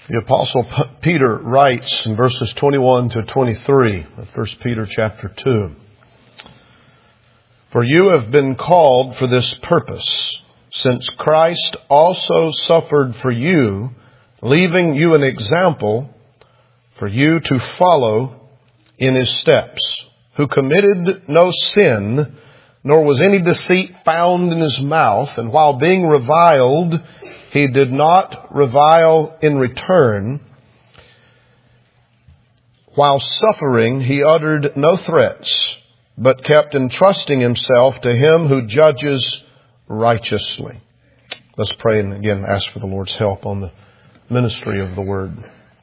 The Apostle Peter writes in verses 21 to 23 of 1 Peter chapter 2, "For you have been called for this purpose, since Christ also suffered for you, leaving you an example for you to follow in His steps, who committed no sin, nor was any deceit found in His mouth, and while being reviled, He did not revile in return. While suffering, He uttered no threats, but kept entrusting Himself to Him who judges righteously." Let's pray and again ask for the Lord's help on the ministry of the Word.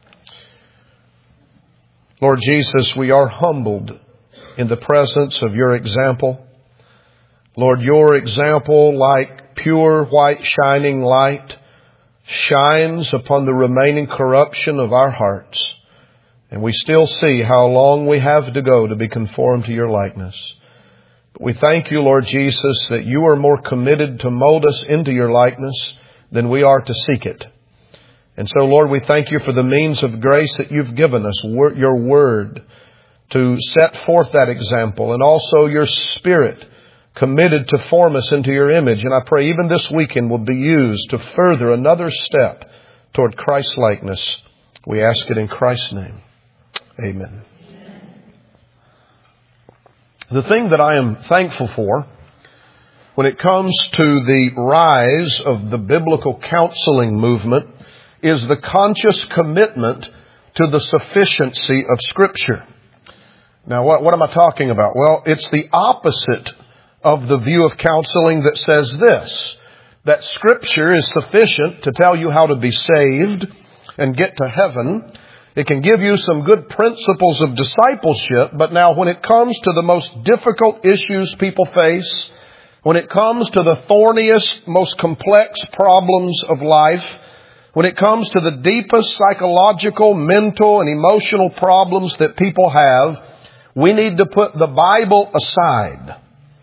Lord Jesus, we are humbled in the presence of Your example. Lord, Your example, like pure white shining light, shines upon the remaining corruption of our hearts. And we still see how long we have to go to be conformed to Your likeness. But we thank You, Lord Jesus, that You are more committed to mold us into Your likeness than we are to seek it. And so, Lord, we thank You for the means of grace that You've given us, Your Word, to set forth that example, and also Your Spirit committed to form us into Your image. And I pray even this weekend will be used to further another step toward Christ-likeness. We ask it in Christ's name. Amen. The thing that I am thankful for when it comes to the rise of the biblical counseling movement is the conscious commitment to the sufficiency of Scripture. Now, what am I talking about? Well, it's the opposite of the view of counseling that says this, that Scripture is sufficient to tell you how to be saved and get to heaven. It can give you some good principles of discipleship, but now when it comes to the most difficult issues people face, when it comes to the thorniest, most complex problems of life, when it comes to the deepest psychological, mental, and emotional problems that people have, we need to put the Bible aside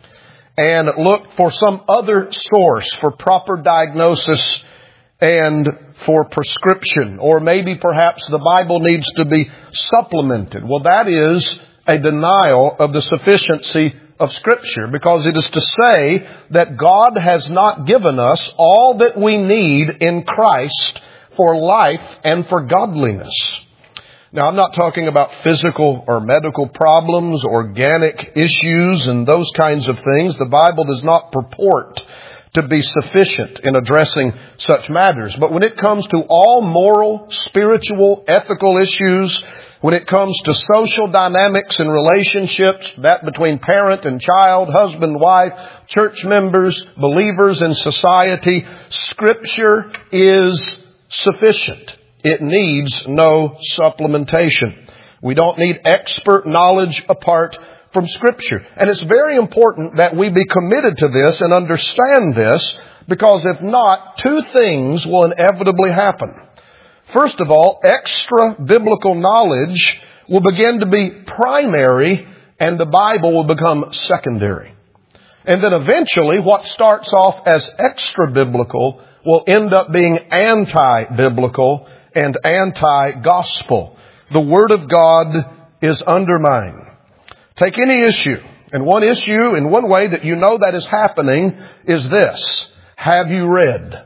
and look for some other source for proper diagnosis and for prescription. Or maybe perhaps the Bible needs to be supplemented. Well, that is a denial of the sufficiency of Scripture, because it is to say that God has not given us all that we need in Christ for life and for godliness. Now, I'm not talking about physical or medical problems, organic issues, and those kinds of things. The Bible does not purport to be sufficient in addressing such matters. But when it comes to all moral, spiritual, ethical issues, when it comes to social dynamics and relationships, that between parent and child, husband, wife, church members, believers in society, Scripture is sufficient. It needs no supplementation. We don't need expert knowledge apart from Scripture. And it's very important that we be committed to this and understand this, because if not, two things will inevitably happen. First of all, extra biblical knowledge will begin to be primary and the Bible will become secondary. And then eventually what starts off as extra biblical will end up being anti-biblical and anti-gospel. The Word of God is undermined. Take any issue. And one issue, in one way that you know that is happening, is this. Have you read?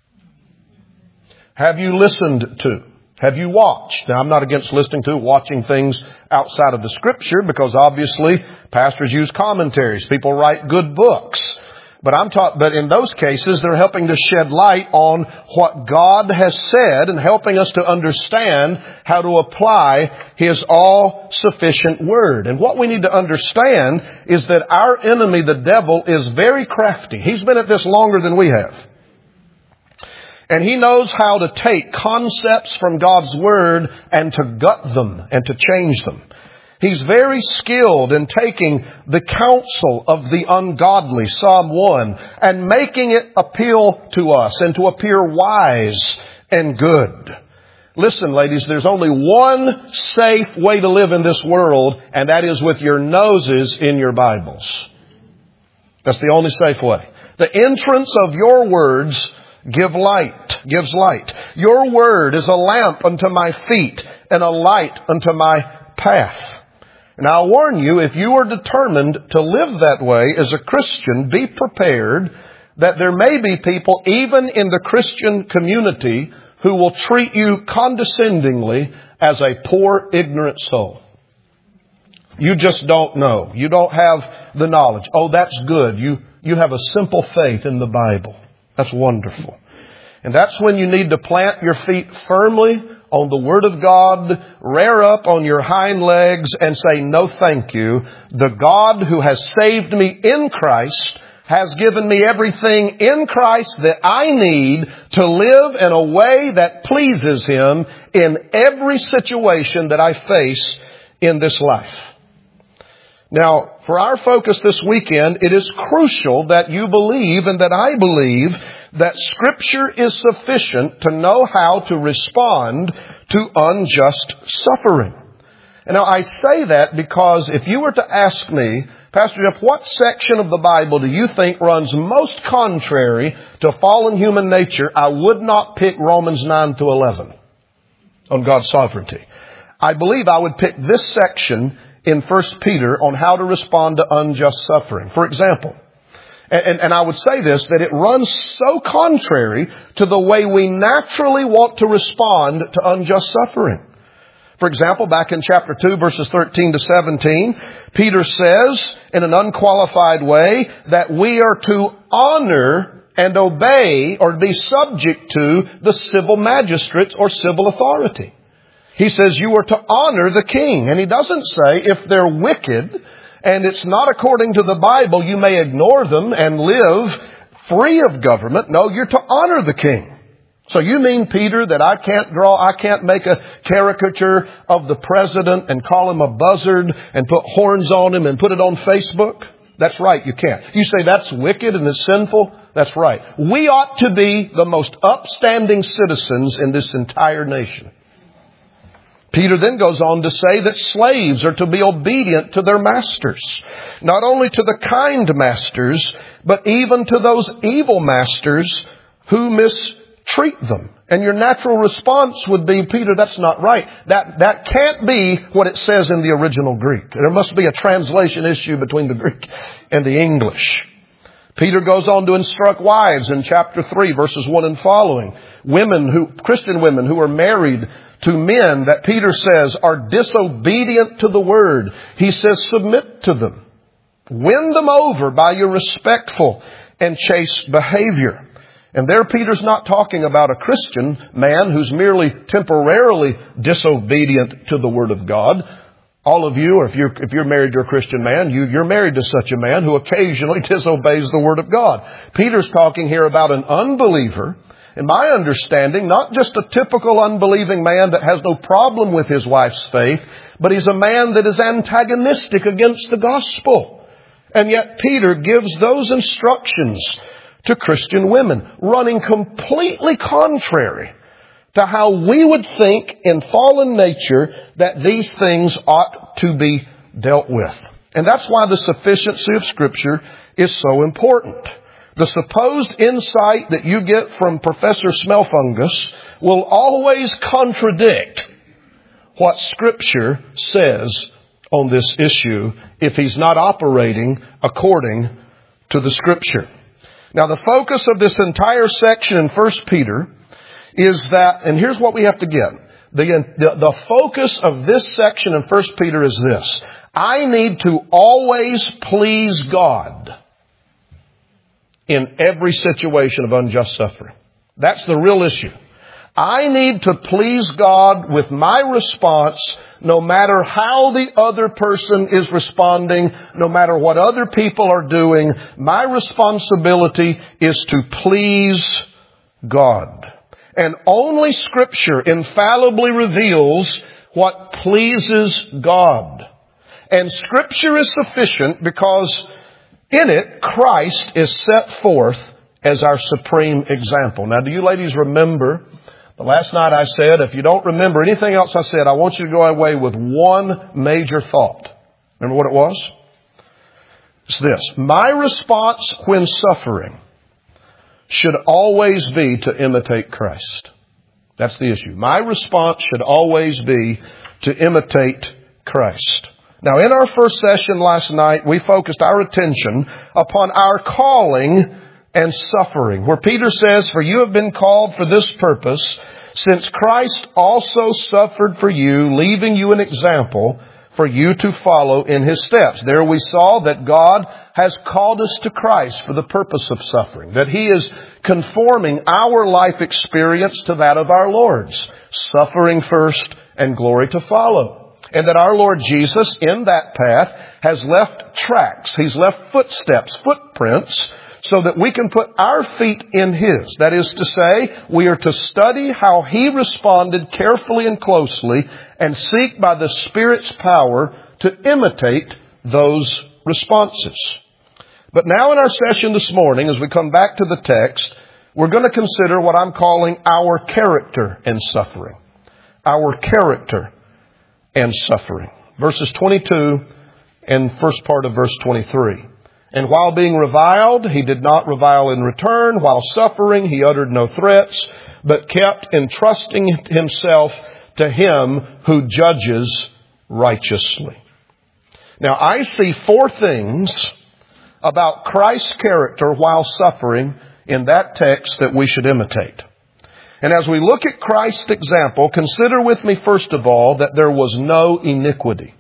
Have you listened to? Have you watched? Now, I'm not against listening to, watching things outside of the Scripture, because obviously pastors use commentaries. People write good books. But in those cases, they're helping to shed light on what God has said and helping us to understand how to apply His all-sufficient Word. And what we need to understand is that our enemy, the devil, is very crafty. He's been at this longer than we have. And he knows how to take concepts from God's Word and to gut them and to change them. He's very skilled in taking the counsel of the ungodly, Psalm 1, and making it appeal to us and to appear wise and good. Listen, ladies, there's only one safe way to live in this world, and that is with your noses in your Bibles. That's the only safe way. The entrance of your words gives light. Your word is a lamp unto my feet and a light unto my path. And I'll warn you, if you are determined to live that way as a Christian, be prepared that there may be people, even in the Christian community, who will treat you condescendingly as a poor, ignorant soul. You just don't know. You don't have the knowledge. Oh, that's good. You have a simple faith in the Bible. That's wonderful. And that's when you need to plant your feet firmly on the Word of God, rear up on your hind legs and say, no thank you. The God who has saved me in Christ has given me everything in Christ that I need to live in a way that pleases Him in every situation that I face in this life. Now, for our focus this weekend, it is crucial that you believe and that I believe that Scripture is sufficient to know how to respond to unjust suffering. And now I say that because if you were to ask me, Pastor Jeff, what section of the Bible do you think runs most contrary to fallen human nature? I would not pick Romans 9 to 11 on God's sovereignty. I believe I would pick this section in 1 Peter on how to respond to unjust suffering. For example, and I would say this, that it runs so contrary to the way we naturally want to respond to unjust suffering. For example, back in chapter 2, verses 13 to 17, Peter says in an unqualified way that we are to honor and obey or be subject to the civil magistrates or civil authority. He says you are to honor the king. And he doesn't say if they're wicked and it's not according to the Bible, you may ignore them and live free of government. No, you're to honor the king. So you mean, Peter, that I can't make a caricature of the president and call him a buzzard and put horns on him and put it on Facebook? That's right, you can't. You say that's wicked and it's sinful? That's right. We ought to be the most upstanding citizens in this entire nation. Peter then goes on to say that slaves are to be obedient to their masters. Not only to the kind masters, but even to those evil masters who mistreat them. And your natural response would be, Peter, that's not right. That can't be what it says in the original Greek. There must be a translation issue between the Greek and the English. Peter goes on to instruct wives in chapter 3, verses 1 and following. Christian women who are married to men that Peter says are disobedient to the word. He says submit to them. Win them over by your respectful and chaste behavior. And there Peter's not talking about a Christian man who's merely temporarily disobedient to the word of God. All of you, or if you're married to a Christian man, you're married to such a man who occasionally disobeys the word of God. Peter's talking here about an unbeliever. In my understanding, not just a typical unbelieving man that has no problem with his wife's faith, but he's a man that is antagonistic against the gospel. And yet Peter gives those instructions to Christian women, running completely contrary to how we would think in fallen nature that these things ought to be dealt with. And that's why the sufficiency of Scripture is so important. The supposed insight that you get from Professor Smelfungus will always contradict what Scripture says on this issue if he's not operating according to the Scripture. Now, the focus of this entire section in 1 Peter is that, and here's what we have to get. The focus of this section in 1 Peter is this. I need to always please God in every situation of unjust suffering. That's the real issue. I need to please God with my response no matter how the other person is responding, no matter what other people are doing. My responsibility is to please God. And only Scripture infallibly reveals what pleases God. And Scripture is sufficient because in it, Christ is set forth as our supreme example. Now, do you ladies remember the last night I said, if you don't remember anything else I said, I want you to go away with one major thought. Remember what it was? It's this. My response when suffering should always be to imitate Christ. That's the issue. My response should always be to imitate Christ. Now, in our first session last night, we focused our attention upon our calling and suffering, where Peter says, "For you have been called for this purpose, since Christ also suffered for you, leaving you an example for you to follow in His steps." There we saw that God has called us to Christ for the purpose of suffering, that He is conforming our life experience to that of our Lord's, suffering first and glory to follow. And that our Lord Jesus, in that path, has left tracks. He's left footsteps, footprints, so that we can put our feet in His. That is to say, we are to study how He responded carefully and closely and seek by the Spirit's power to imitate those responses. But now in our session this morning, as we come back to the text, we're going to consider what I'm calling our character and suffering. Our character and suffering. Verses 22 and first part of verse 23. "And while being reviled, He did not revile in return. While suffering, He uttered no threats, but kept entrusting Himself to Him who judges righteously." Now, I see four things about Christ's character while suffering in that text that we should imitate. And as we look at Christ's example, consider with me first of all that there was no iniquity.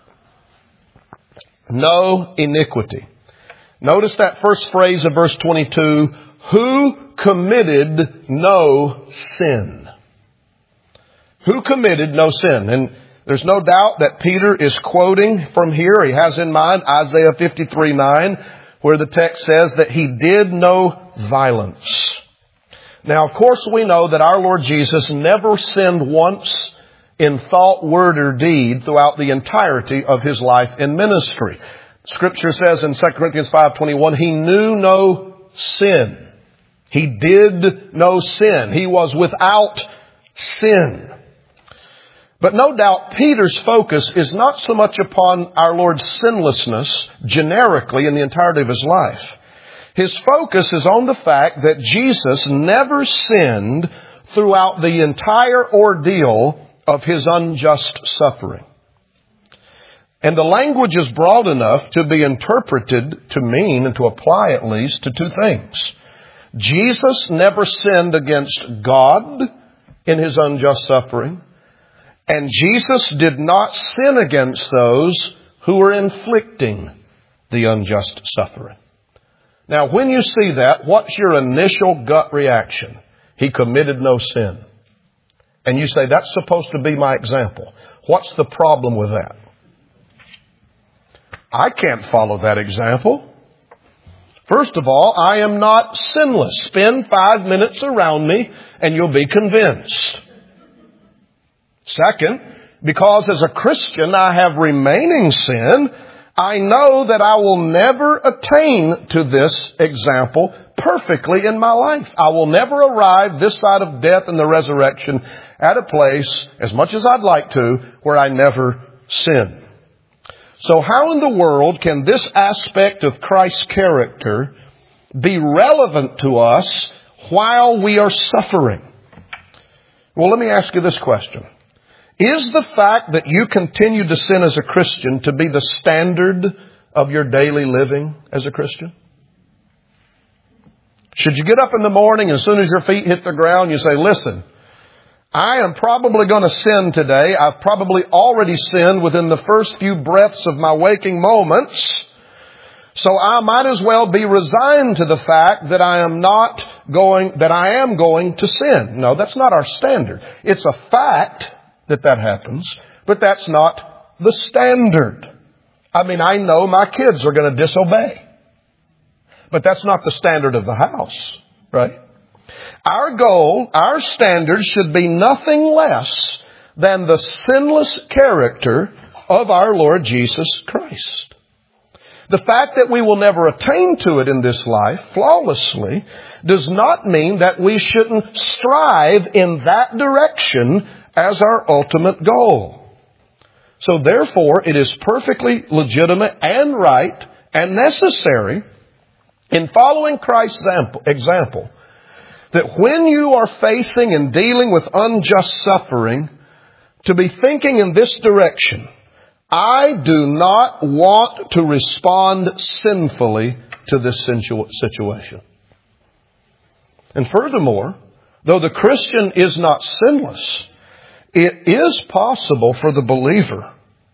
No iniquity. Notice that first phrase of verse 22, "who committed no sin." Who committed no sin? And there's no doubt that Peter is quoting from here. He has in mind Isaiah 53:9, where the text says that He did no violence. Now, of course, we know that our Lord Jesus never sinned once in thought, word, or deed throughout the entirety of His life and ministry. Scripture says in 2 Corinthians 5:21, He knew no sin. He did no sin. He was without sin. But no doubt Peter's focus is not so much upon our Lord's sinlessness generically in the entirety of His life. His focus is on the fact that Jesus never sinned throughout the entire ordeal of His unjust suffering. And the language is broad enough to be interpreted to mean, and to apply at least, to two things. Jesus never sinned against God in His unjust suffering, and Jesus did not sin against those who were inflicting the unjust suffering. Now, when you see that, what's your initial gut reaction? He committed no sin. And you say, that's supposed to be my example. What's the problem with that? I can't follow that example. First of all, I am not sinless. Spend 5 minutes around me and you'll be convinced. Second, because as a Christian I have remaining sin, I know that I will never attain to this example perfectly in my life. I will never arrive this side of death and the resurrection at a place, as much as I'd like to, where I never sin. So how in the world can this aspect of Christ's character be relevant to us while we are suffering? Well, let me ask you this question. Is the fact that you continue to sin as a Christian to be the standard of your daily living as a Christian? Should you get up in the morning and as soon as your feet hit the ground, you say, listen, I am probably going to sin today. I've probably already sinned within the first few breaths of my waking moments. So I might as well be resigned to the fact that I am going to sin. No, that's not our standard. It's a fact that happens, but that's not the standard. I mean, I know my kids are going to disobey, but that's not the standard of the house, right? Our goal, our standard should be nothing less than the sinless character of our Lord Jesus Christ. The fact that we will never attain to it in this life flawlessly does not mean that we shouldn't strive in that direction as our ultimate goal. So therefore, it is perfectly legitimate and right and necessary in following Christ's example that when you are facing and dealing with unjust suffering, to be thinking in this direction: I do not want to respond sinfully to this situation. And furthermore, though the Christian is not sinless, it is possible for the believer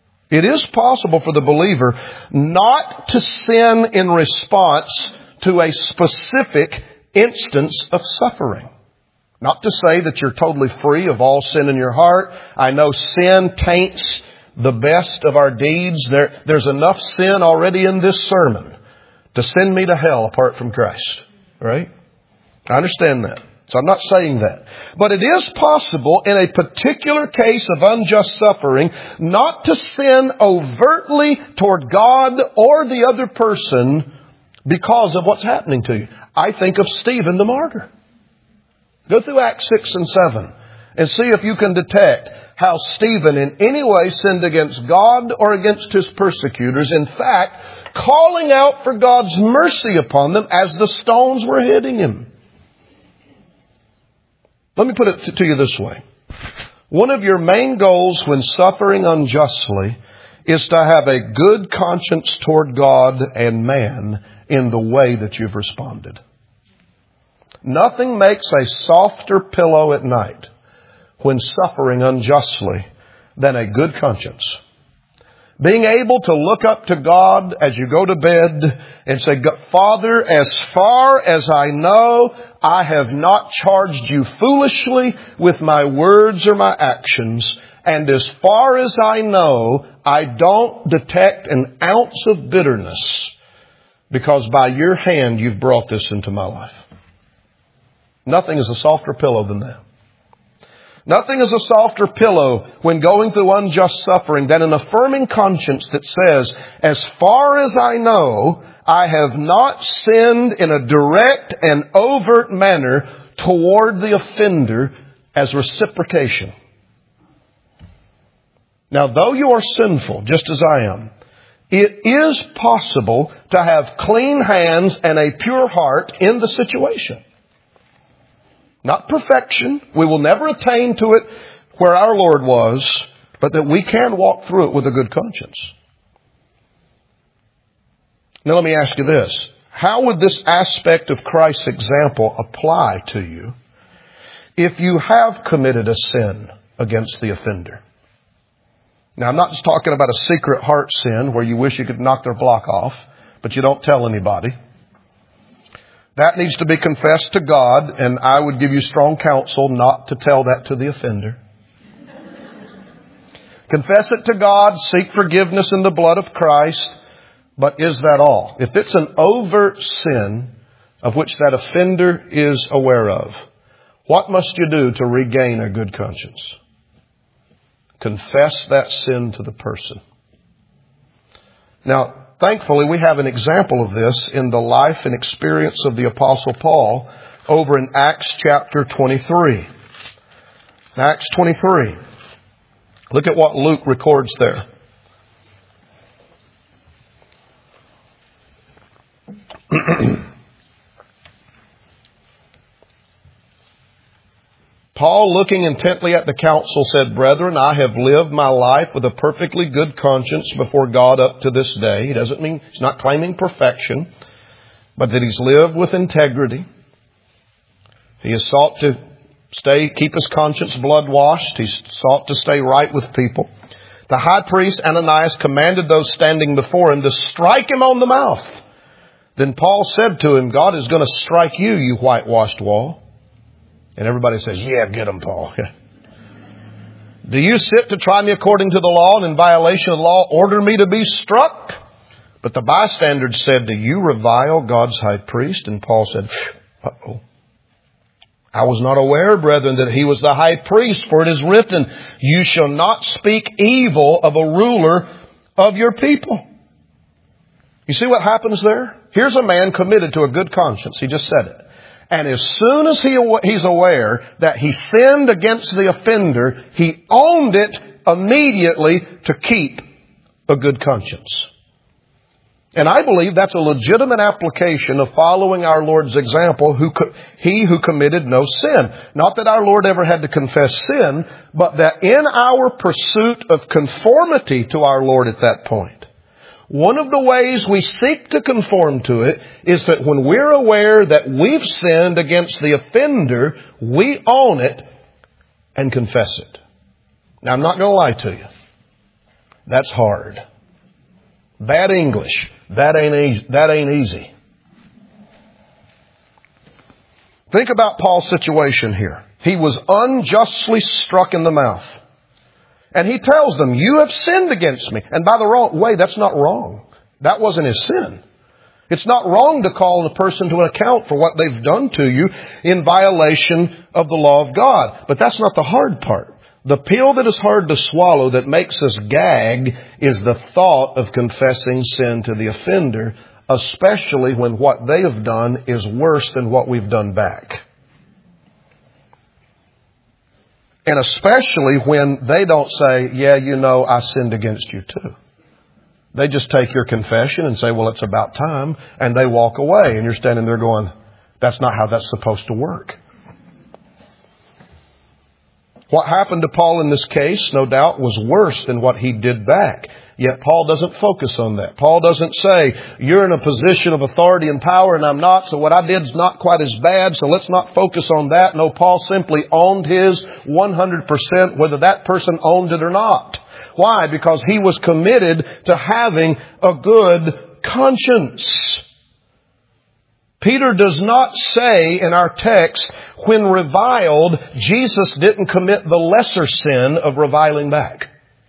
not to sin in response to a specific instance of suffering. Not to say that you're totally free of all sin in your heart. I know sin taints the best of our deeds. There's enough sin already in this sermon to send me to hell apart from Christ. Right? I understand that. So I'm not saying that. But it is possible in a particular case of unjust suffering not to sin overtly toward God or the other person because of what's happening to you. I think of Stephen the martyr. Go through Acts 6 and 7 and see if you can detect how Stephen in any way sinned against God or against his persecutors. In fact, calling out for God's mercy upon them as the stones were hitting him. Let me put it to you this way. One of your main goals when suffering unjustly is to have a good conscience toward God and man in the way that you've responded. Nothing makes a softer pillow at night when suffering unjustly than a good conscience. Being able to look up to God as you go to bed and say, Father, as far as I know, I have not charged you foolishly with my words or my actions. And as far as I know, I don't detect an ounce of bitterness because by your hand you've brought this into my life. Nothing is a softer pillow than that. Nothing is a softer pillow when going through unjust suffering than an affirming conscience that says, as far as I know, I have not sinned in a direct and overt manner toward the offender as reciprocation. Now, though you are sinful, just as I am, it is possible to have clean hands and a pure heart in the situation. Not perfection. We will never attain to it where our Lord was, but that we can walk through it with a good conscience. Now let me ask you this. How would this aspect of Christ's example apply to you if you have committed a sin against the offender? Now I'm not just talking about a secret heart sin where you wish you could knock their block off, but you don't tell anybody. That needs to be confessed to God, and I would give you strong counsel not to tell that to the offender. Confess it to God, seek forgiveness in the blood of Christ, but is that all? If it's an overt sin of which that offender is aware of, what must you do to regain a good conscience? Confess that sin to the person. Now, thankfully, we have an example of this in the life and experience of the Apostle Paul over in Acts chapter 23. Acts 23. Look at what Luke records there. Paul, looking intently at the council, said, Brethren, I have lived my life with a perfectly good conscience before God up to this day. He doesn't mean, he's not claiming perfection, but that he's lived with integrity. He has sought to keep his conscience blood washed. He's sought to stay right with people. The high priest Ananias commanded those standing before him to strike him on the mouth. Then Paul said to him, God is going to strike you, you whitewashed wall. And everybody says, yeah, get him, Paul. Do you sit to try me according to the law and in violation of the law order me to be struck? But the bystanders said, do you revile God's high priest? And Paul said, uh-oh. I was not aware, brethren, that he was the high priest, for it is written, you shall not speak evil of a ruler of your people. You see what happens there? Here's a man committed to a good conscience. He just said it. And as soon as he's aware that he sinned against the offender, he owned it immediately to keep a good conscience. And I believe that's a legitimate application of following our Lord's example, He who committed no sin. Not that our Lord ever had to confess sin, but that in our pursuit of conformity to our Lord at that point, one of the ways we seek to conform to it is that when we're aware that we've sinned against the offender, we own it and confess it. Now, I'm not going to lie to you. That's hard. Bad English. That ain't easy. Think about Paul's situation here. He was unjustly struck in the mouth. And he tells them, you have sinned against me. And by the way, that's not wrong. That wasn't his sin. It's not wrong to call a person to an account for what they've done to you in violation of the law of God. But that's not the hard part. The pill that is hard to swallow that makes us gag is the thought of confessing sin to the offender, especially when what they have done is worse than what we've done back. And especially when they don't say, yeah, you know, I sinned against you too. They just take your confession and say, well, it's about time, and they walk away. And you're standing there going, that's not how that's supposed to work. What happened to Paul in this case, no doubt, was worse than what he did back. Yet Paul doesn't focus on that. Paul doesn't say, you're in a position of authority and power and I'm not, so what I did is not quite as bad, so let's not focus on that. No, Paul simply owned his 100%, whether that person owned it or not. Why? Because he was committed to having a good conscience. Peter does not say in our text, when reviled, Jesus didn't commit the lesser sin of reviling back.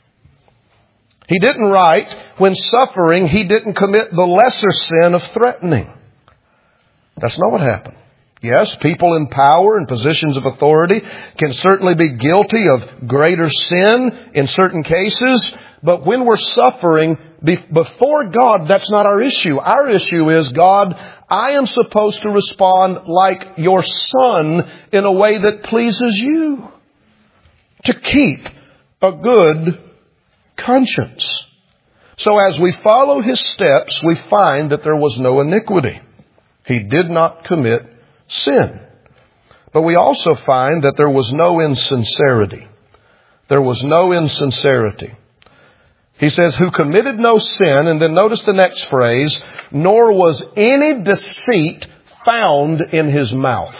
He didn't write, when suffering, he didn't commit the lesser sin of threatening. That's not what happened. Yes, people in power and positions of authority can certainly be guilty of greater sin in certain cases. But when we're suffering before God, that's not our issue. Our issue is, God, I am supposed to respond like your Son in a way that pleases you. To keep a good conscience. So as we follow his steps, we find that there was no iniquity. He did not commit sin. But we also find that there was no insincerity. There was no insincerity. He says, who committed no sin, and then notice the next phrase, nor was any deceit found in his mouth.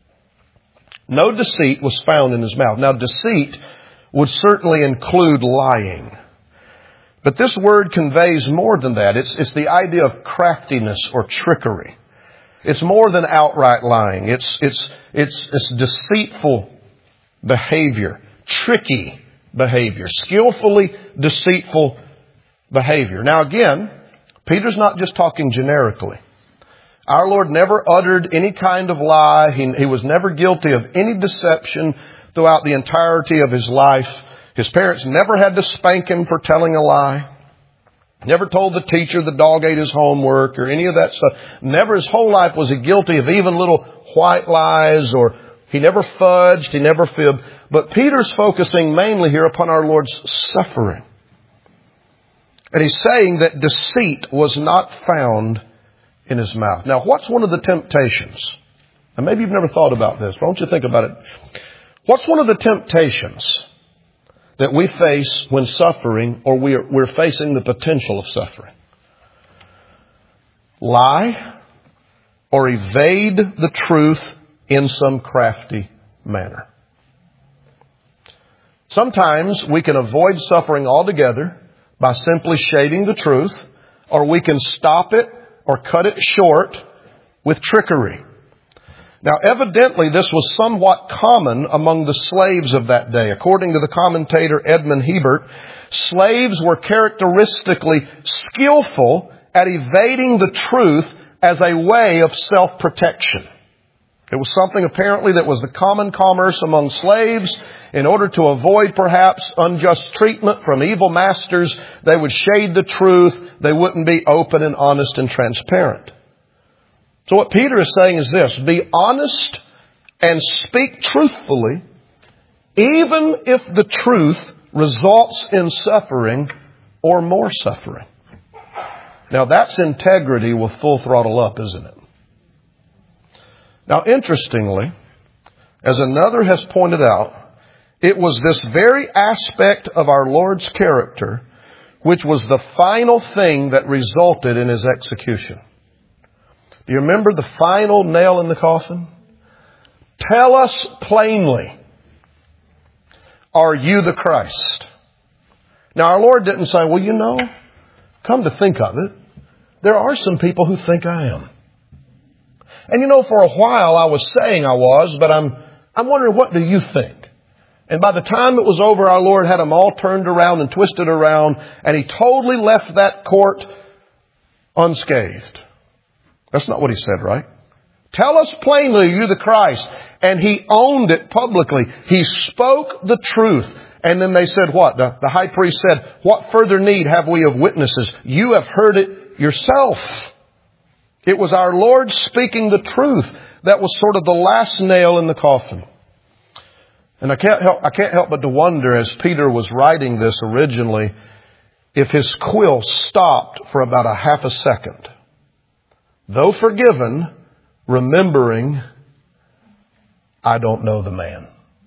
No deceit was found in his mouth. Now, deceit would certainly include lying. But this word conveys more than that. It's the idea of craftiness or trickery. It's more than outright lying. It's deceitful behavior, tricky behavior, skillfully deceitful behavior. Now again, Peter's not just talking generically. Our Lord never uttered any kind of lie. He was never guilty of any deception throughout the entirety of his life. His parents never had to spank him for telling a lie. Never told the teacher the dog ate his homework or any of that stuff. Never his whole life was he guilty of even little white lies, or he never fudged, he never fibbed. But Peter's focusing mainly here upon our Lord's suffering. And he's saying that deceit was not found in his mouth. Now, what's one of the temptations? And maybe you've never thought about this, but I want you to think about it. What's one of the temptations that we face when suffering, or we're facing the potential of suffering? Lie or evade the truth in some crafty manner. Sometimes we can avoid suffering altogether by simply shading the truth, or we can stop it or cut it short with trickery. Now, evidently, this was somewhat common among the slaves of that day. According to the commentator Edmund Hebert, slaves were characteristically skillful at evading the truth as a way of self-protection. It was something apparently that was the common commerce among slaves. In order to avoid perhaps unjust treatment from evil masters, they would shade the truth. They wouldn't be open and honest and transparent. So what Peter is saying is this: be honest and speak truthfully, even if the truth results in suffering or more suffering. Now that's integrity with full throttle up, isn't it? Now interestingly, as another has pointed out, it was this very aspect of our Lord's character which was the final thing that resulted in His execution. Do you remember the final nail in the coffin? Tell us plainly, are you the Christ? Now our Lord didn't say, well, you know, come to think of it, there are some people who think I am. And you know, for a while I was saying I was, but I'm wondering, what do you think? And by the time it was over, our Lord had them all turned around and twisted around, and He totally left that court unscathed. That's not what He said, right? Tell us plainly, are you the Christ? And He owned it publicly. He spoke the truth. And then they said what? The high priest said, what further need have we of witnesses? You have heard it yourself. It was our Lord speaking the truth that was sort of the last nail in the coffin. And I can't help but to wonder, as Peter was writing this originally, if his quill stopped for about a half a second. Though forgiven, remembering, I don't know the man.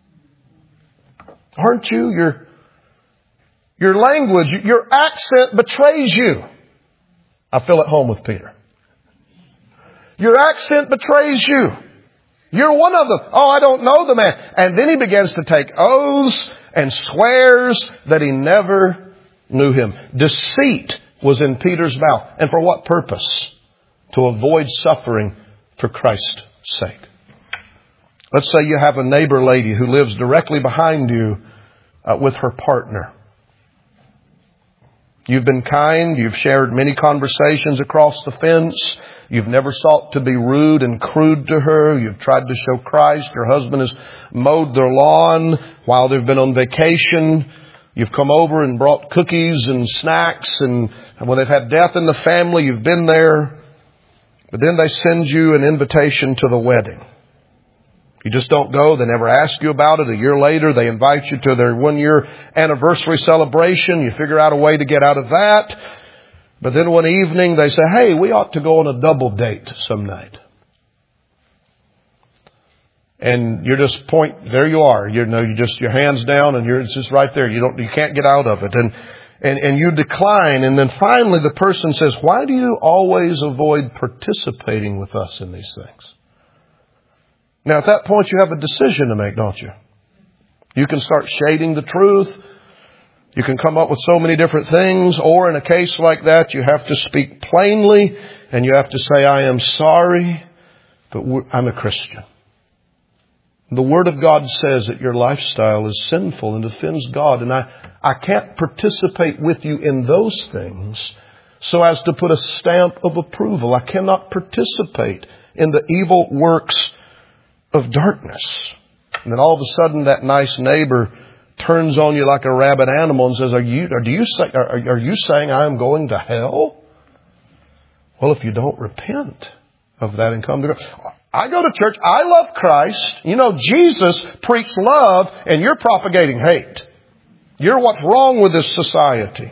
Aren't you? Your language, your accent betrays you. I feel at home with Peter. Your accent betrays you. You're one of them. Oh, I don't know the man. And then he begins to take oaths and swears that he never knew him. Deceit was in Peter's mouth. And for what purpose? To avoid suffering for Christ's sake. Let's say you have a neighbor lady who lives directly behind you with her partner. You've been kind. You've shared many conversations across the fence. You've never sought to be rude and crude to her. You've tried to show Christ. Your husband has mowed their lawn while they've been on vacation. You've come over and brought cookies and snacks. And when they've had death in the family, you've been there. But then they send you an invitation to the wedding. You just don't go. They never ask you about it. A year later, they invite you to their 1-year anniversary celebration. You figure out a way to get out of that. But then one evening they say, hey, we ought to go on a double date some night. And you're just there you are. You know, you just, your hands down and it's just right there. You can't get out of it. And you decline. And then finally the person says, why do you always avoid participating with us in these things? Now at that point you have a decision to make, don't you? You can start shading the truth. You can come up with so many different things, or in a case like that, you have to speak plainly and you have to say, I am sorry, but I'm a Christian. The Word of God says that your lifestyle is sinful and offends God, and I can't participate with you in those things so as to put a stamp of approval. I cannot participate in the evil works of darkness. And then all of a sudden that nice neighbor turns on you like a rabid animal and says, are you saying I am going to hell? Well, if you don't repent of that and come to God. I go to church. I love Christ. You know, Jesus preached love and you're propagating hate. You're what's wrong with this society.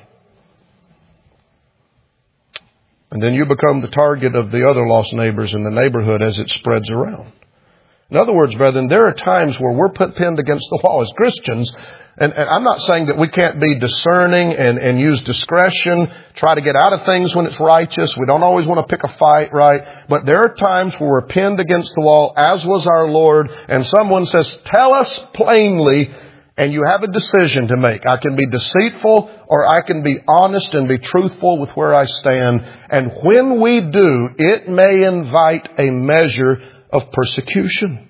And then you become the target of the other lost neighbors in the neighborhood as it spreads around. In other words, brethren, there are times where we're pinned against the wall as Christians. And I'm not saying that we can't be discerning and use discretion, try to get out of things when it's righteous. We don't always want to pick a fight, right? But there are times where we're pinned against the wall, as was our Lord, and someone says, tell us plainly, and you have a decision to make. I can be deceitful or I can be honest and be truthful with where I stand. And when we do, it may invite a measure of persecution.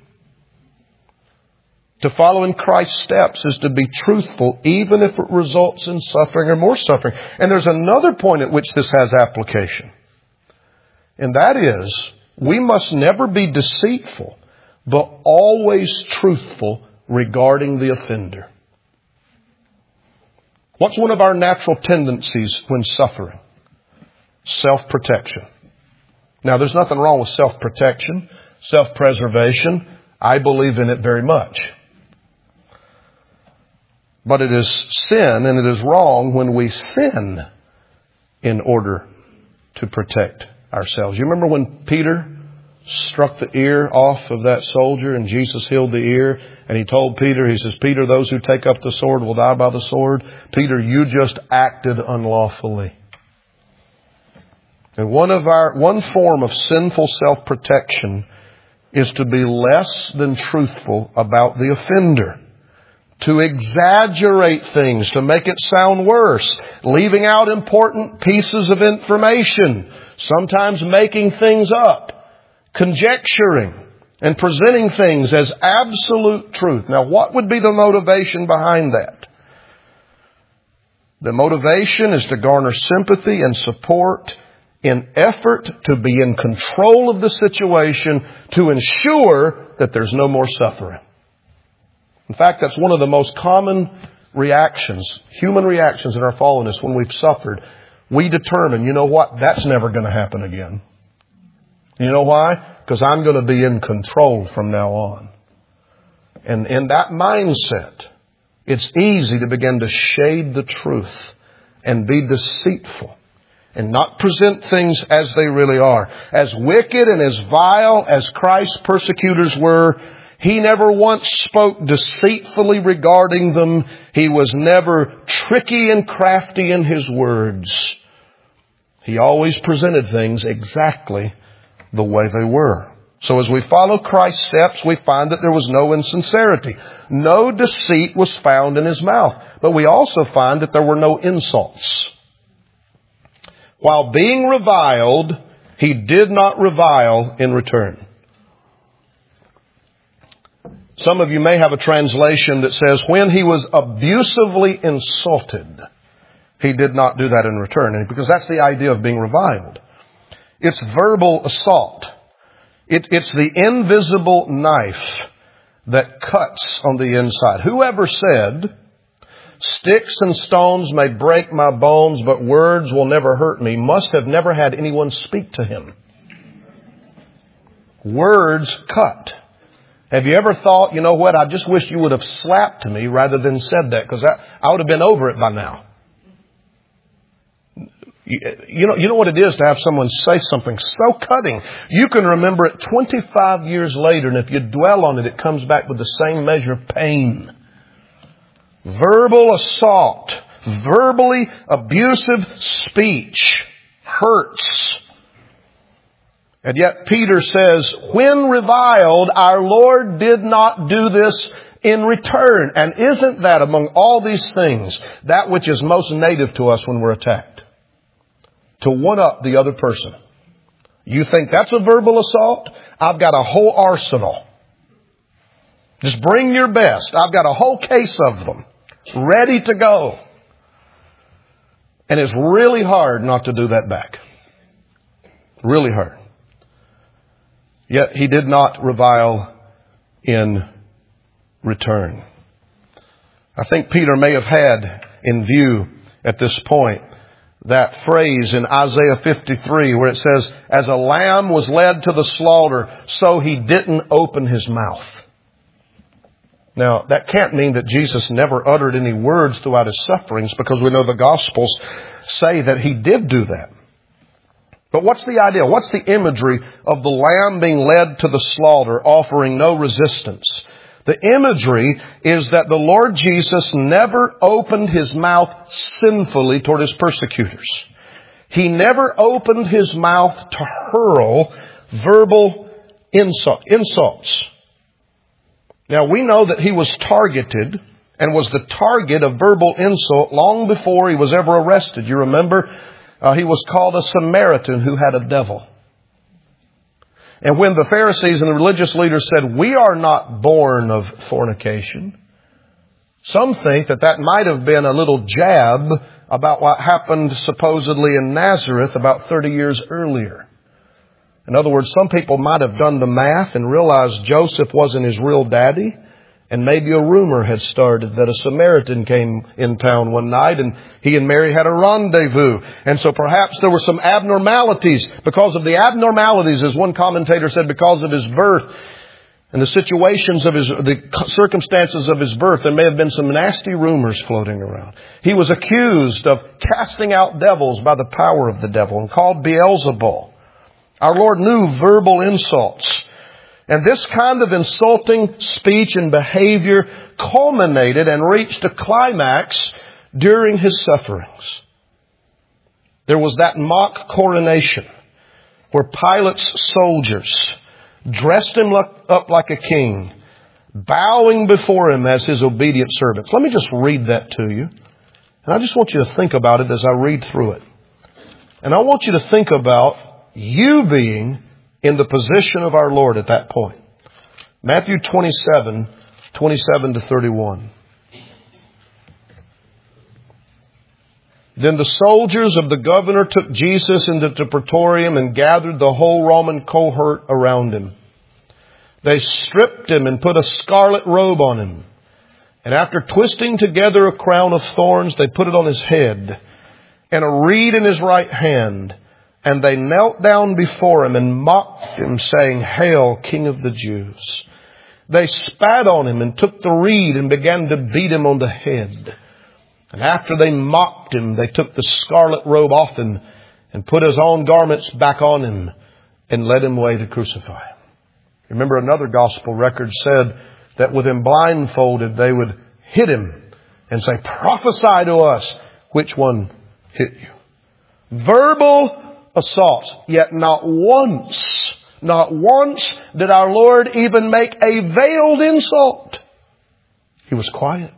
To follow in Christ's steps is to be truthful, even if it results in suffering or more suffering. And there's another point at which this has application. And that is, we must never be deceitful, but always truthful regarding the offender. What's one of our natural tendencies when suffering? Self-protection. Now, there's nothing wrong with self-protection, self-preservation. I believe in it very much. But it is sin and it is wrong when we sin in order to protect ourselves. You remember when Peter struck the ear off of that soldier and Jesus healed the ear, and He told Peter, He says, Peter, those who take up the sword will die by the sword. Peter, you just acted unlawfully. And one form of sinful self-protection is to be less than truthful about the offender. To exaggerate things, to make it sound worse, leaving out important pieces of information, sometimes making things up, conjecturing, and presenting things as absolute truth. Now, what would be the motivation behind that? The motivation is to garner sympathy and support in effort to be in control of the situation to ensure that there's no more suffering. In fact, that's one of the most common reactions, human reactions in our fallenness when we've suffered. We determine, you know what, that's never going to happen again. You know why? Because I'm going to be in control from now on. And in that mindset, it's easy to begin to shade the truth and be deceitful and not present things as they really are. As wicked and as vile as Christ's persecutors were, He never once spoke deceitfully regarding them. He was never tricky and crafty in His words. He always presented things exactly the way they were. So as we follow Christ's steps, we find that there was no insincerity. No deceit was found in His mouth. But we also find that there were no insults. While being reviled, He did not revile in return. Some of you may have a translation that says, when He was abusively insulted, He did not do that in return. Because that's the idea of being reviled. It's verbal assault. It's the invisible knife that cuts on the inside. Whoever said, sticks and stones may break my bones, but words will never hurt me, must have never had anyone speak to him. Words cut. Have you ever thought, you know what, I just wish you would have slapped me rather than said that, because I would have been over it by now. You know what it is to have someone say something so cutting. You can remember it 25 years later, and if you dwell on it, it comes back with the same measure of pain. Verbal assault, verbally abusive speech hurts. And yet Peter says, when reviled, our Lord did not do this in return. And isn't that among all these things, that which is most native to us when we're attacked? To one-up the other person. You think that's a verbal assault? I've got a whole arsenal. Just bring your best. I've got a whole case of them ready to go. And it's really hard not to do that back. Really hard. Yet He did not revile in return. I think Peter may have had in view at this point that phrase in Isaiah 53 where it says, as a lamb was led to the slaughter, so He didn't open His mouth. Now, that can't mean that Jesus never uttered any words throughout His sufferings, because we know the Gospels say that He did do that. But what's the idea? What's the imagery of the lamb being led to the slaughter, offering no resistance? The imagery is that the Lord Jesus never opened His mouth sinfully toward His persecutors. He never opened His mouth to hurl verbal insults. Now, we know that He was targeted and was the target of verbal insult long before He was ever arrested. You remember, He was called a Samaritan who had a devil. And when the Pharisees and the religious leaders said, we are not born of fornication, some think that might have been a little jab about what happened supposedly in Nazareth about 30 years earlier. In other words, some people might have done the math and realized Joseph wasn't his real daddy. And maybe a rumor had started that a Samaritan came in town one night and he and Mary had a rendezvous. And so perhaps there were some abnormalities. Because of the abnormalities, as one commentator said, because of His birth, and the the circumstances of his birth, there may have been some nasty rumors floating around. He was accused of casting out devils by the power of the devil and called Beelzebul. Our Lord knew verbal insults. And this kind of insulting speech and behavior culminated and reached a climax during His sufferings. There was that mock coronation where Pilate's soldiers dressed Him up like a king, bowing before Him as His obedient servants. Let me just read that to you. And I just want you to think about it as I read through it. And I want you to think about you being in the position of our Lord at that point. Matthew 27 to 31. Then the soldiers of the governor took Jesus into the praetorium and gathered the whole Roman cohort around Him. They stripped Him and put a scarlet robe on Him. And after twisting together a crown of thorns, they put it on His head and a reed in His right hand. And they knelt down before Him and mocked Him, saying, "Hail, King of the Jews." They spat on Him and took the reed and began to beat Him on the head. And after they mocked Him, they took the scarlet robe off Him and put His own garments back on Him and led Him away to crucify Him. Remember, another gospel record said that with Him blindfolded, they would hit Him and say, "Prophesy to us, which one hit you?" Verbal assaults. Yet not once did our Lord even make a veiled insult. He was quiet.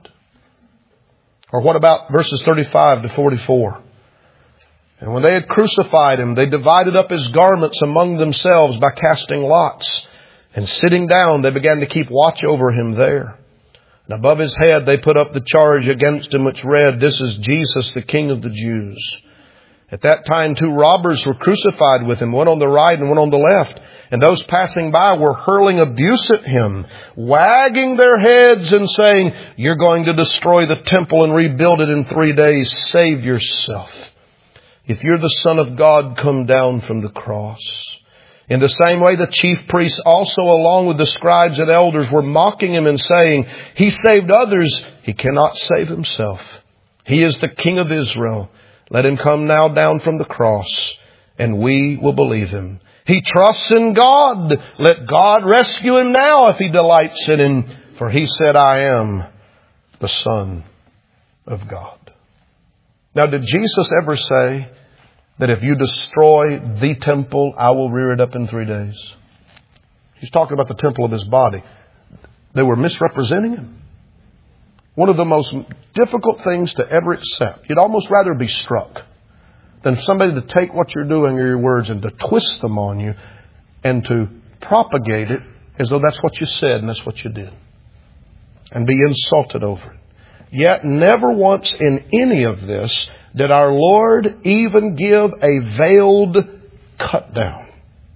Or what about verses 35 to 44? And when they had crucified Him, they divided up His garments among themselves by casting lots. And sitting down, they began to keep watch over Him there. And above His head, they put up the charge against Him, which read, "This is Jesus, the King of the Jews." At that time, 2 robbers were crucified with Him, one on the right and one on the left. And those passing by were hurling abuse at Him, wagging their heads and saying, "You're going to destroy the temple and rebuild it in 3 days. Save yourself. If you're the Son of God, come down from the cross." In the same way, the chief priests also, along with the scribes and elders, were mocking Him and saying, "He saved others. He cannot save Himself. He is the King of Israel. Let Him come now down from the cross, and we will believe Him. He trusts in God. Let God rescue him now if He delights in Him. For He said, 'I am the Son of God.'" Now, did Jesus ever say that if you destroy the temple, I will rear it up in 3 days? He's talking about the temple of His body. They were misrepresenting Him. One of the most difficult things to ever accept. You'd almost rather be struck than somebody to take what you're doing or your words and to twist them on you and to propagate it as though that's what you said and that's what you did. And be insulted over it. Yet never once in any of this did our Lord even give a veiled cut down.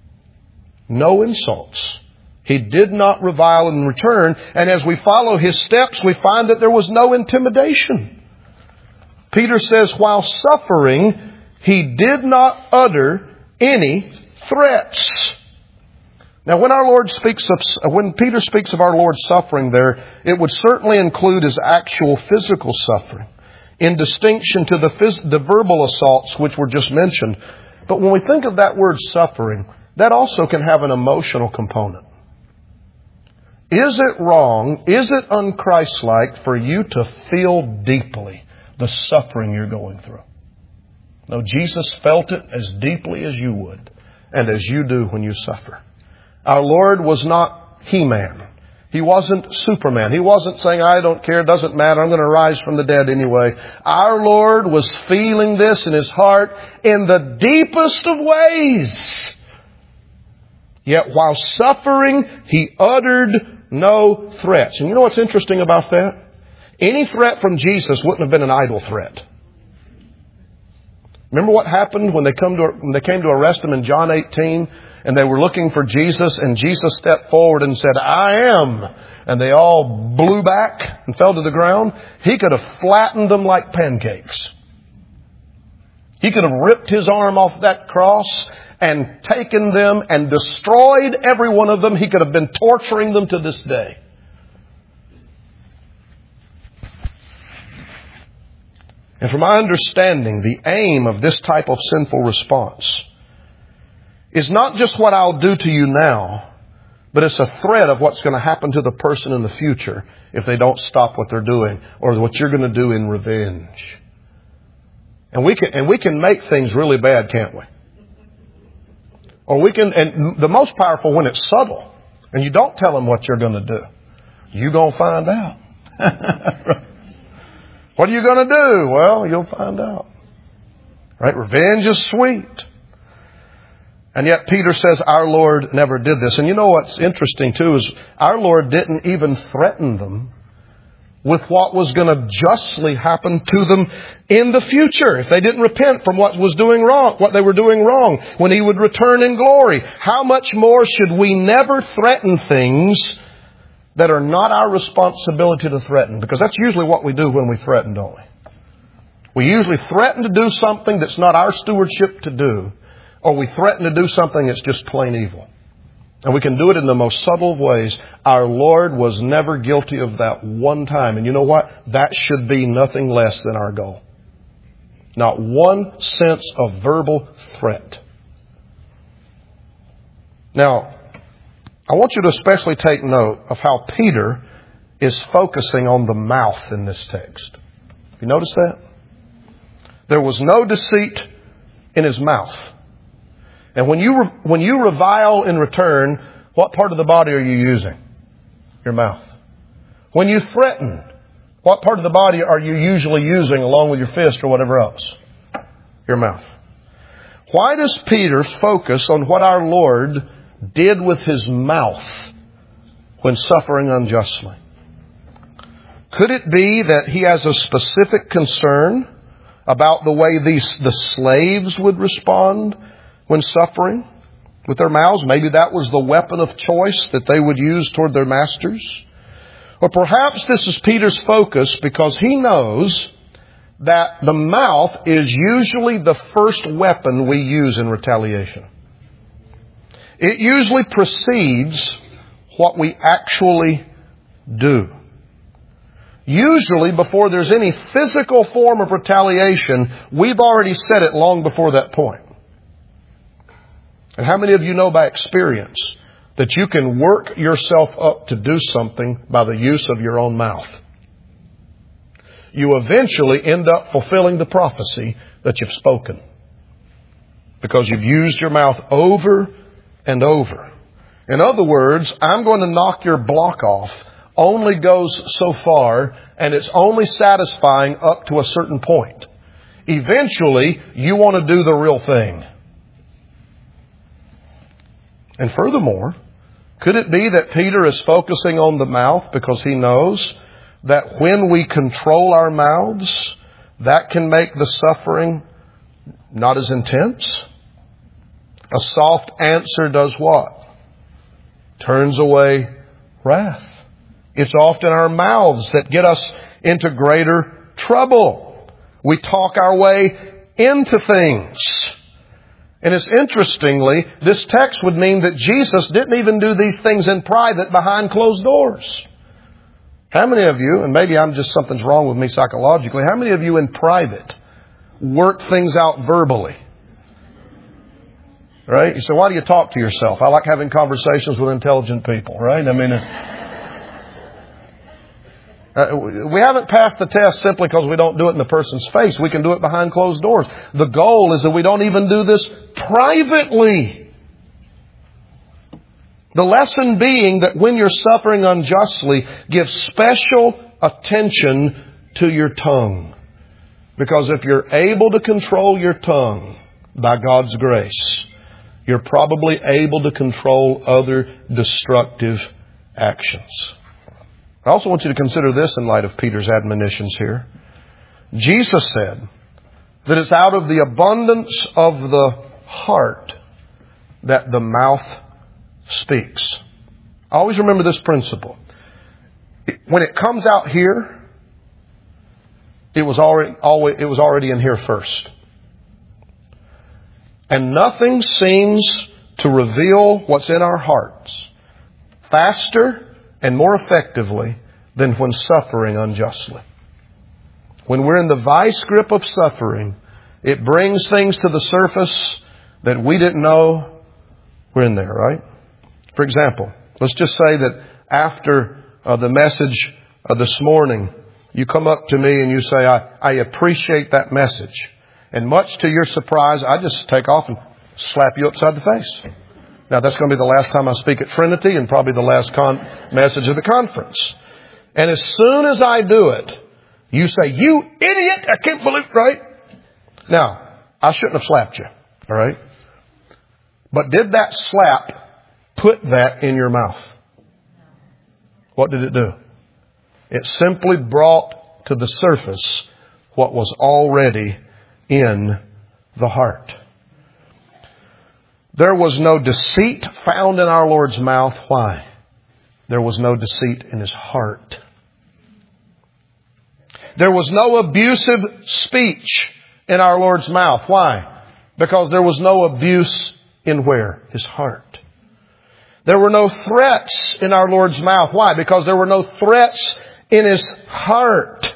No insults. He did not revile in return. And as we follow His steps, we find that there was no intimidation. Peter says, while suffering, He did not utter any threats. Now, when Peter speaks of our Lord's suffering there, it would certainly include His actual physical suffering, in distinction to the verbal assaults which were just mentioned. But when we think of that word suffering, that also can have an emotional component. Is it wrong, is it unchristlike for you to feel deeply the suffering you're going through? No, Jesus felt it as deeply as you would and as you do when you suffer. Our Lord was not He-Man. He wasn't Superman. He wasn't saying, "I don't care, it doesn't matter, I'm going to rise from the dead anyway." Our Lord was feeling this in His heart in the deepest of ways. Yet while suffering, He uttered no threats. And you know what's interesting about that? Any threat from Jesus wouldn't have been an idle threat. Remember what happened when they came to arrest Him in John 18, and they were looking for Jesus, and Jesus stepped forward and said, "I am." And they all blew back and fell to the ground. He could have flattened them like pancakes. He could have ripped His arm off that cross and taken them and destroyed every one of them. He could have been torturing them to this day. And from my understanding, the aim of this type of sinful response is not just what I'll do to you now, but it's a threat of what's going to happen to the person in the future if they don't stop what they're doing, or what you're going to do in revenge. And we can make things really bad, can't we? Or we can, and the most powerful when it's subtle, and you don't tell them what you're going to do. You're going to find out. What are you going to do? Well, you'll find out. Right? Revenge is sweet. And yet Peter says our Lord never did this. And you know what's interesting too is our Lord didn't even threaten them with what was going to justly happen to them in the future if they didn't repent from what they were doing wrong when He would return in glory. How much more should we never threaten things that are not our responsibility to threaten? Because that's usually what we do when we threaten, don't we? We usually threaten to do something that's not our stewardship to do, or we threaten to do something that's just plain evil. And we can do it in the most subtle of ways. Our Lord was never guilty of that one time. And you know what? That should be nothing less than our goal. Not one sense of verbal threat. Now, I want you to especially take note of how Peter is focusing on the mouth in this text. You notice that? There was no deceit in his mouth. And when you revile in return, what part of the body are you using? Your mouth. When you threaten, what part of the body are you usually using along with your fist or whatever else? Your mouth. Why does Peter focus on what our Lord did with His mouth when suffering unjustly? Could it be that He has a specific concern about the way the slaves would respond when suffering with their mouths? Maybe that was the weapon of choice that they would use toward their masters. Or perhaps this is Peter's focus because he knows that the mouth is usually the first weapon we use in retaliation. It usually precedes what we actually do. Usually, before there's any physical form of retaliation, we've already said it long before that point. And how many of you know by experience that you can work yourself up to do something by the use of your own mouth? You eventually end up fulfilling the prophecy that you've spoken because you've used your mouth over and over. In other words, I'm going to knock your block off only goes so far, and it's only satisfying up to a certain point. Eventually, you want to do the real thing. And furthermore, could it be that Peter is focusing on the mouth because he knows that when we control our mouths, that can make the suffering not as intense? A soft answer does what? Turns away wrath. It's often our mouths that get us into greater trouble. We talk our way into things. And it's interestingly, this text would mean that Jesus didn't even do these things in private behind closed doors. How many of you, and maybe something's wrong with me psychologically, how many of you in private work things out verbally? Right? You say, why do you talk to yourself? I like having conversations with intelligent people, right? I mean, we haven't passed the test simply because we don't do it in the person's face. We can do it behind closed doors. The goal is that we don't even do this privately. The lesson being that when you're suffering unjustly, give special attention to your tongue. Because if you're able to control your tongue by God's grace, you're probably able to control other destructive actions. I also want you to consider this in light of Peter's admonitions here. Jesus said that it's out of the abundance of the heart that the mouth speaks. I always remember this principle. When it comes out here, it was already in here first. And nothing seems to reveal what's in our hearts faster and more effectively than when suffering unjustly. When we're in the vice grip of suffering, it brings things to the surface that we didn't know were in there, right? For example, let's just say that after the message this morning, you come up to me and you say, I appreciate that message. And much to your surprise, I just take off and slap you upside the face. Now, that's going to be the last time I speak at Trinity and probably the last message of the conference. And as soon as I do it, you say, you idiot, I can't believe, right? Now, I shouldn't have slapped you, all right? But did that slap put that in your mouth? What did it do? It simply brought to the surface what was already in the heart. There was no deceit found in our Lord's mouth. Why? There was no deceit in His heart. There was no abusive speech in our Lord's mouth. Why? Because there was no abuse in where? His heart. There were no threats in our Lord's mouth. Why? Because there were no threats in His heart.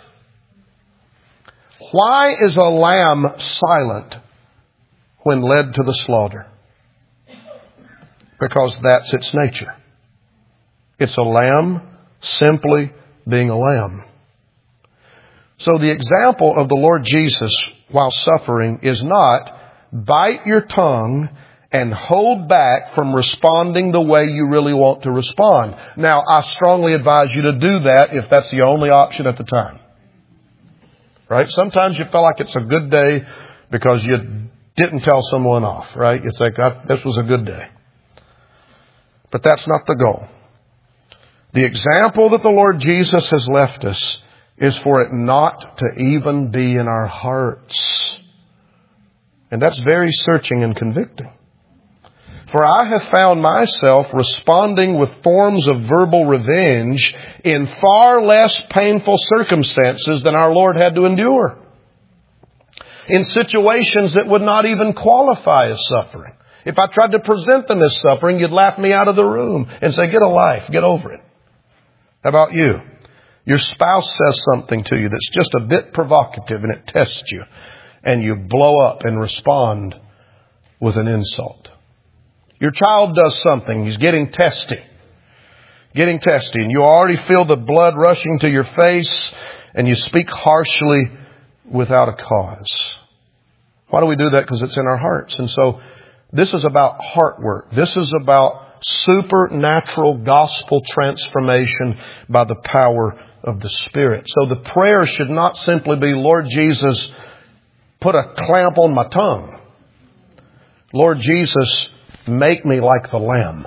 Why is a lamb silent when led to the slaughter? Because that's its nature. It's a lamb simply being a lamb. So the example of the Lord Jesus while suffering is not bite your tongue and hold back from responding the way you really want to respond. Now, I strongly advise you to do that if that's the only option at the time. Right? Sometimes you feel like it's a good day because you didn't tell someone off, right? You say, this was a good day. But that's not the goal. The example that the Lord Jesus has left us is for it not to even be in our hearts. And that's very searching and convicting. For I have found myself responding with forms of verbal revenge in far less painful circumstances than our Lord had to endure. In situations that would not even qualify as suffering. If I tried to present them as suffering, you'd laugh me out of the room and say, get a life, get over it. How about you? Your spouse says something to you that's just a bit provocative and it tests you. And you blow up and respond with an insult. Your child does something. He's getting testy. And you already feel the blood rushing to your face and you speak harshly without a cause. Why do we do that? Because it's in our hearts. And so this is about heart work. This is about supernatural gospel transformation by the power of the Spirit. So the prayer should not simply be, Lord Jesus, put a clamp on my tongue. Lord Jesus, make me like the lamb.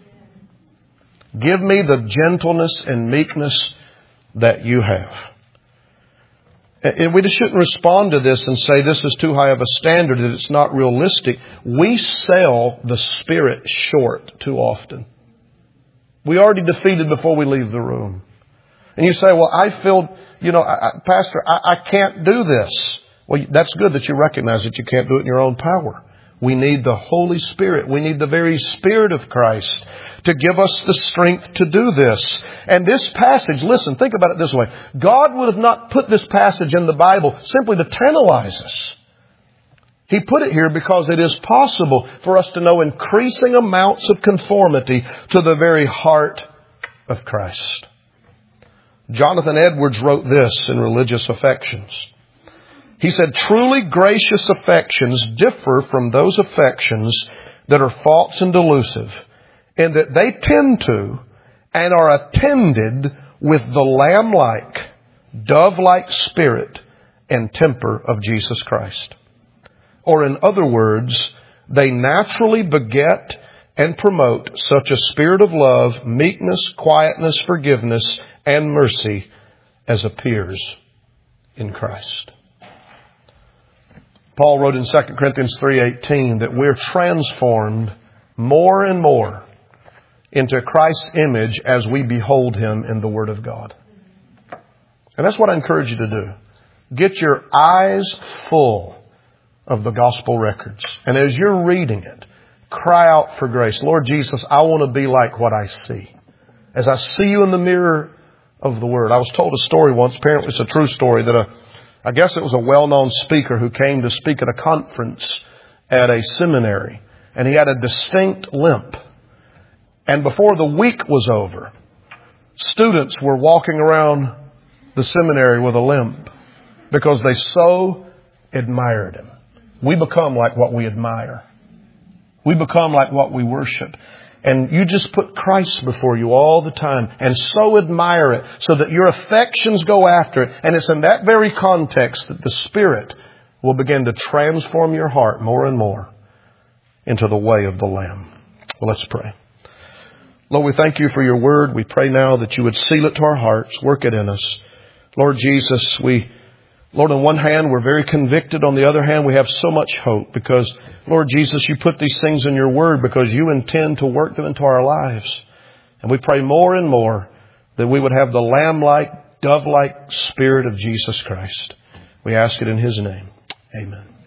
Give me the gentleness and meekness that you have. And we just shouldn't respond to this and say this is too high of a standard, that it's not realistic. We sell the Spirit short too often. We already defeated before we leave the room. And you say, well, I feel, Pastor, I can't do this. Well, that's good that you recognize that you can't do it in your own power. We need the Holy Spirit. We need the very Spirit of Christ to give us the strength to do this. And this passage, listen, think about it this way. God would have not put this passage in the Bible simply to tantalize us. He put it here because it is possible for us to know increasing amounts of conformity to the very heart of Christ. Jonathan Edwards wrote this in Religious Affections. He said, truly gracious affections differ from those affections that are false and delusive, in that they tend to and are attended with the lamb-like, dove-like spirit and temper of Jesus Christ. Or in other words, they naturally beget and promote such a spirit of love, meekness, quietness, forgiveness, and mercy as appears in Christ. Paul wrote in 2 Corinthians 3:18 that we're transformed more and more into Christ's image as we behold Him in the Word of God. And that's what I encourage you to do. Get your eyes full of the gospel records. And as you're reading it, cry out for grace. Lord Jesus, I want to be like what I see. As I see you in the mirror of the Word. I was told a story once, apparently it's a true story, that I guess it was a well-known speaker who came to speak at a conference at a seminary. And he had a distinct limp. And before the week was over, students were walking around the seminary with a limp because they so admired him. We become like what we admire. We become like what we worship. And you just put Christ before you all the time and so admire it so that your affections go after it. And it's in that very context that the Spirit will begin to transform your heart more and more into the way of the Lamb. Well, let's pray. Lord, we thank you for your word. We pray now that you would seal it to our hearts, work it in us. Lord Jesus, Lord, on one hand, we're very convicted. On the other hand, we have so much hope because, Lord Jesus, you put these things in your word because you intend to work them into our lives. And we pray more and more that we would have the lamb-like, dove-like Spirit of Jesus Christ. We ask it in His name. Amen.